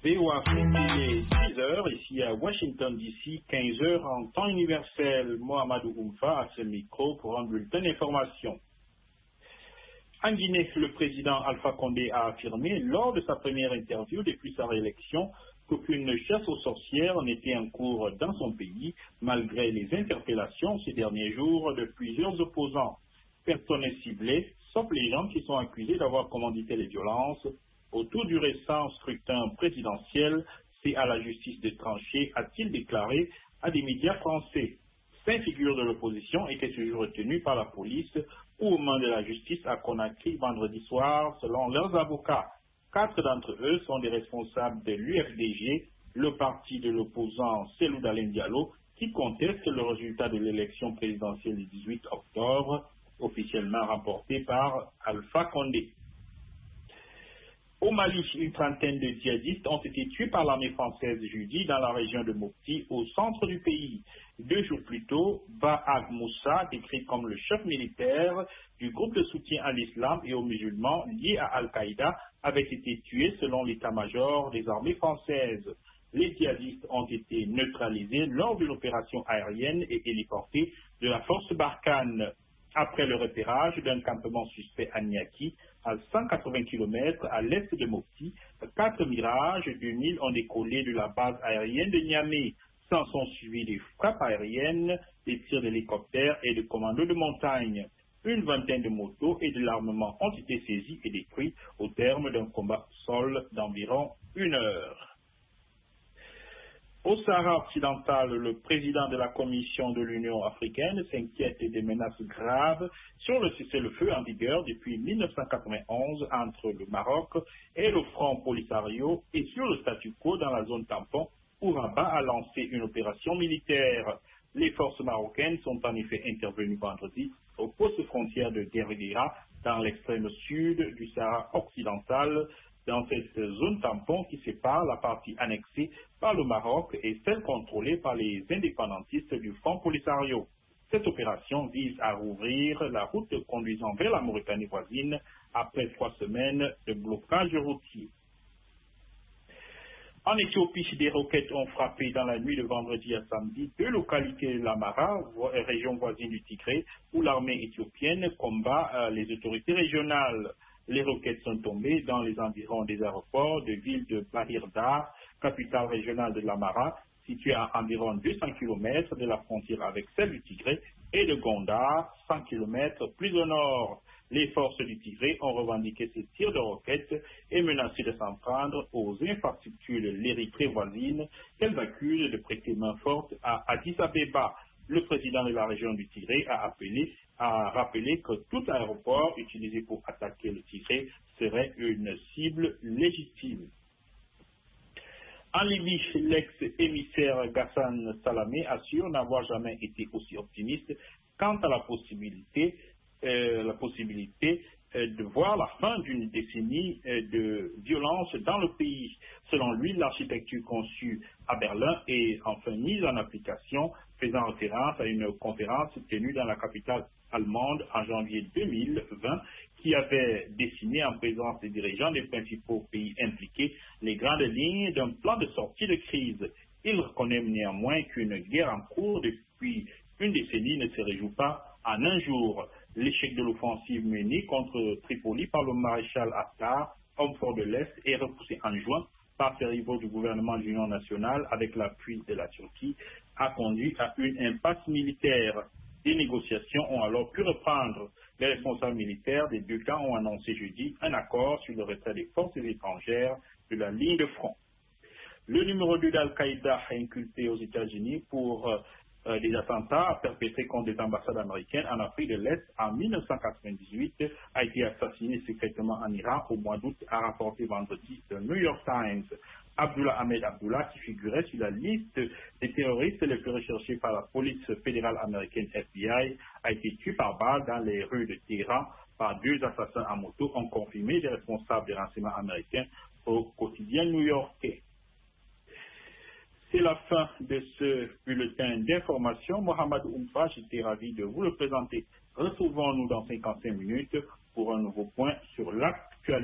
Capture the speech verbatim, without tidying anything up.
V O A Afrique, il est six heures, ici à Washington D C, quinze heures en temps universel. Mohamedou Oumfa à ce micro pour un bulletin d'information. En Guinée, le président Alpha Condé a affirmé lors de sa première interview depuis sa réélection qu'aucune chasse aux sorcières n'était en cours dans son pays, malgré les interpellations ces derniers jours de plusieurs opposants. Personne n'est ciblé, sauf les gens qui sont accusés d'avoir commandité les violences autour du récent scrutin présidentiel. C'est à la justice de trancher, a-t-il déclaré à des médias français. Cinq figures de l'opposition étaient toujours retenues par la police ou aux mains de la justice à Conakry vendredi soir, selon leurs avocats. Quatre d'entre eux sont des responsables de l'U F D G, le parti de l'opposant Cellou Dalein Diallo, qui conteste le résultat de l'élection présidentielle du dix-huit octobre, officiellement remportée par Alpha Condé. Au Mali, une trentaine de djihadistes ont été tués par l'armée française jeudi dans la région de Mopti, au centre du pays. Deux jours plus tôt, Bahag Moussa, décrit comme le chef militaire du groupe de soutien à l'islam et aux musulmans lié à Al-Qaïda, avait été tué selon l'état-major des armées françaises. Les djihadistes ont été neutralisés lors d'une opération aérienne et héliportée de la force Barkhane. Après le repérage d'un campement suspect à Niaki, à cent quatre-vingts kilomètres à l'est de Mopti, quatre Mirages deux mille ont décollé de la base aérienne de Niamey. S'en sont suivis des frappes aériennes, des tirs d'hélicoptères et de commandos de montagne. Une vingtaine de motos et de l'armement ont été saisis et détruits au terme d'un combat sol d'environ une heure. Au Sahara occidental, le président de la Commission de l'Union africaine s'inquiète des menaces graves sur le cessez-le-feu en vigueur depuis mille neuf cent quatre-vingt-onze entre le Maroc et le Front Polisario et sur le statu quo dans la zone tampon où Rabat a lancé une opération militaire. Les forces marocaines sont en effet intervenues vendredi au poste frontière de Guerguera dans l'extrême sud du Sahara occidental, dans cette zone tampon qui sépare la partie annexée par le Maroc et celle contrôlée par les indépendantistes du Front Polisario. Cette opération vise à rouvrir la route conduisant vers la Mauritanie voisine après trois semaines de blocage routier. En Éthiopie, des roquettes ont frappé dans la nuit de vendredi à samedi deux localités de l'Amara, région voisine du Tigré, où l'armée éthiopienne combat euh, les autorités régionales. Les roquettes sont tombées dans les environs des aéroports de ville de Bahir Dar, capitale régionale de l'Amara, située à environ deux cents kilomètres de la frontière avec celle du Tigré, et de Gondar, cent kilomètres plus au nord. Les forces du Tigré ont revendiqué ces tirs de roquettes et menacé de s'en prendre aux infrastructures de l'Érythrée voisine qu'elles accusent de prêter main forte à Addis Abeba. Le président de la région du Tigré a appelé a rappelé que tout aéroport utilisé pour attaquer le Tigré serait une cible légitime. En Libye, l'ex-émissaire Ghassan Salamé assure n'avoir jamais été aussi optimiste quant à la possibilité, euh, la possibilité euh, de voir la fin d'une décennie euh, de violence dans le pays. Selon lui, l'architecture conçue à Berlin est enfin mise en application, faisant référence à une conférence tenue dans la capitale allemande en janvier deux mille vingt qui avait dessiné en présence des dirigeants des principaux pays impliqués les grandes lignes d'un plan de sortie de crise. Il reconnaît néanmoins qu'une guerre en cours depuis une décennie ne se résout pas en un jour. L'échec de l'offensive menée contre Tripoli par le maréchal Haftar, homme fort de l'Est, est repoussé en juin par ses rivaux du gouvernement de l'Union nationale avec l'appui de la Turquie, a conduit à une impasse militaire. Des négociations ont alors pu reprendre. Les responsables militaires des deux camps ont annoncé jeudi un accord sur le retrait des forces étrangères de la ligne de front. Le numéro deux d'Al-Qaïda inculpé aux États-Unis pour euh, des attentats perpétrés contre des ambassades américaines en Afrique de l'Est en mille neuf cent quatre-vingt-dix-huit a été assassiné secrètement en Iran au mois d'août, a rapporté vendredi le New York Times. Abdullah Ahmed Abdullah, qui figurait sur la liste des terroristes les plus recherchés par la police fédérale américaine F B I, a été tué par balle dans les rues de Téhéran par deux assassins à moto, ont confirmé les responsables des renseignements américains au quotidien new-yorkais. C'est la fin de ce bulletin d'information. Mohamedou Oumfa, j'étais ravi de vous le présenter. Retrouvons-nous dans cinquante-cinq minutes pour un nouveau point sur l'acte